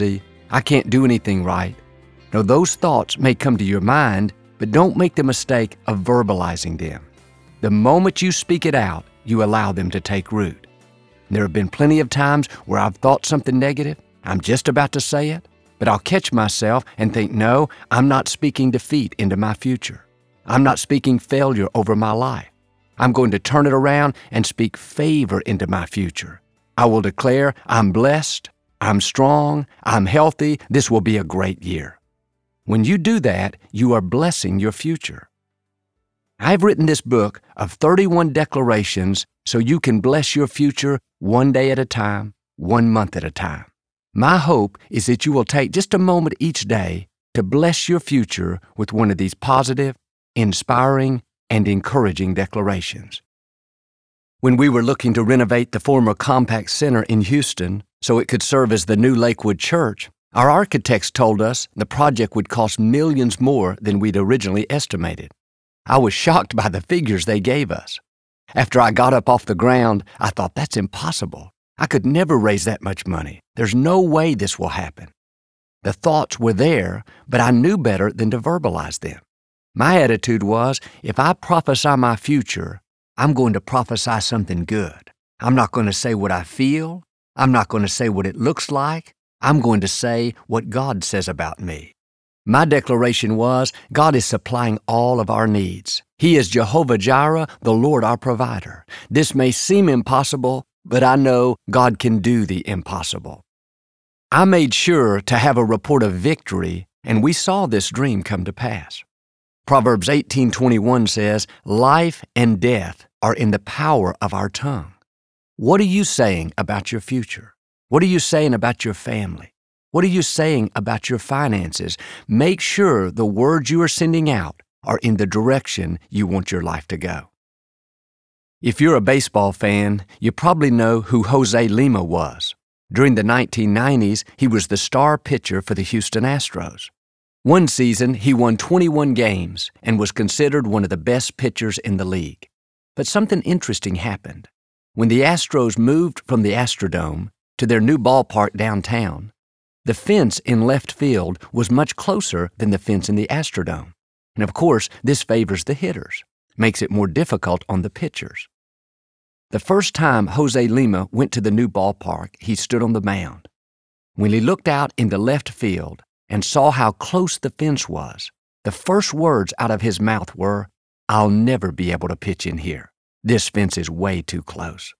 I can't do anything right. Now, those thoughts may come to your mind, but don't make the mistake of verbalizing them. The moment you speak it out, you allow them to take root. There have been plenty of times where I've thought something negative. I'm just about to say it, but I'll catch myself and think, no, I'm not speaking defeat into my future. I'm not speaking failure over my life. I'm going to turn it around and speak favor into my future. I will declare, I'm blessed, I'm strong, I'm healthy, this will be a great year. When you do that, you are blessing your future. I've written this book of 31 declarations so you can bless your future one day at a time, 1 month at a time. My hope is that you will take just a moment each day to bless your future with one of these positive, inspiring, and encouraging declarations. When we were looking to renovate the former Compaq Center in Houston so it could serve as the new Lakewood Church, our architects told us the project would cost millions more than we'd originally estimated. I was shocked by the figures they gave us. After I got up off the ground, I thought, that's impossible. I could never raise that much money. There's no way this will happen. The thoughts were there, but I knew better than to verbalize them. My attitude was, if I prophesy my future, I'm going to prophesy something good. I'm not going to say what I feel. I'm not going to say what it looks like. I'm going to say what God says about me. My declaration was, God is supplying all of our needs. He is Jehovah Jireh, the Lord our provider. This may seem impossible, but I know God can do the impossible. I made sure to have a report of victory, and we saw this dream come to pass. Proverbs 18:21 says, life and death are in the power of our tongue. What are you saying about your future? What are you saying about your family? What are you saying about your finances? Make sure the words you are sending out are in the direction you want your life to go. If you're a baseball fan, you probably know who Jose Lima was. During the 1990s, he was the star pitcher for the Houston Astros. One season, he won 21 games and was considered one of the best pitchers in the league. But something interesting happened. When the Astros moved from the Astrodome to their new ballpark downtown, the fence in left field was much closer than the fence in the Astrodome. And of course, this favors the hitters, makes it more difficult on the pitchers. The first time Jose Lima went to the new ballpark, he stood on the mound. When he looked out into left field and saw how close the fence was, the first words out of his mouth were, I'll never be able to pitch in here. This fence is way too close.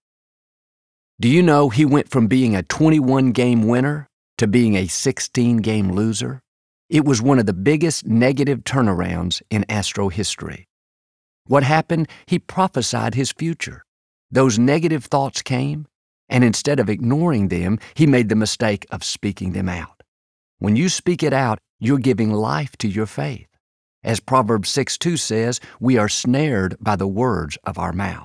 Do you know he went from being a 21-game winner to being a 16-game loser? It was one of the biggest negative turnarounds in Astro history. What happened? He prophesied his future. Those negative thoughts came, and instead of ignoring them, he made the mistake of speaking them out. When you speak it out, you're giving life to your faith. As Proverbs 6:2 says, we are snared by the words of our mouth.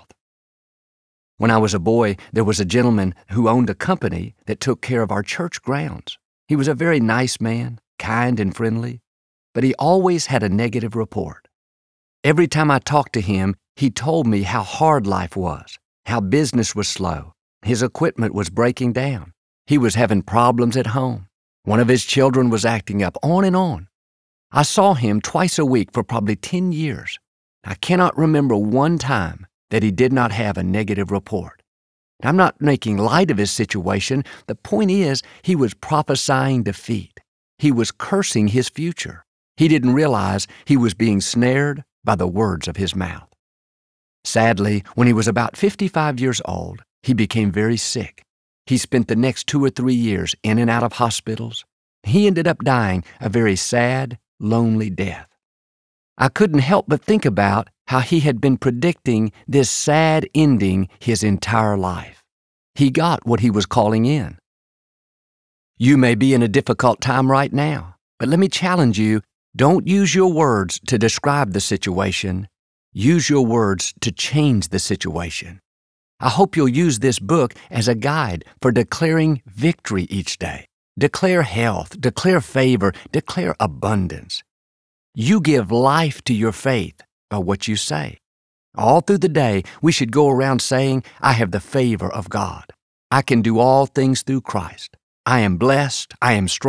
When I was a boy, there was a gentleman who owned a company that took care of our church grounds. He was a very nice man, kind and friendly, but he always had a negative report. Every time I talked to him, he told me how hard life was, how business was slow, his equipment was breaking down, he was having problems at home, one of his children was acting up, on and on. I saw him twice a week for probably 10 years. I cannot remember one time that he did not have a negative report. I'm not making light of his situation. The point is, he was prophesying defeat. He was cursing his future. He didn't realize he was being snared by the words of his mouth. Sadly, when he was about 55 years old, he became very sick. He spent the next 2 or 3 years in and out of hospitals. He ended up dying a very sad, lonely death. I couldn't help but think about how he had been predicting this sad ending his entire life. He got what he was calling in. You may be in a difficult time right now, but let me challenge you, don't use your words to describe the situation. Use your words to change the situation. I hope you'll use this book as a guide for declaring victory each day. Declare health, declare favor, declare abundance. You give life to your faith by what you say. All through the day, we should go around saying, I have the favor of God. I can do all things through Christ. I am blessed. I am strong.